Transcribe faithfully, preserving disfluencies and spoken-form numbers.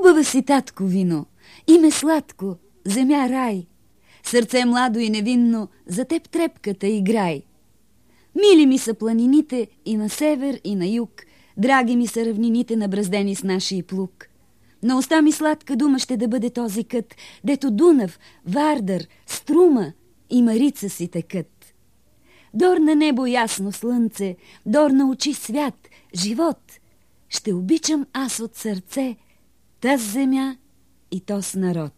Хубава си, татко, вино, име сладко, земя рай, сърце младо и невинно, за теб трепката играй. Мили ми са планините и на север, и на юг, драги ми са равнините, набраздени с нашия плуг. На уста ми сладка дума ще да бъде този кът, дето Дунав, Вардар, Струма и Марица си текат. Дор на небо ясно слънце, дор на очи свят, живот, ще обичам аз от сърце таз земя и тоз народ.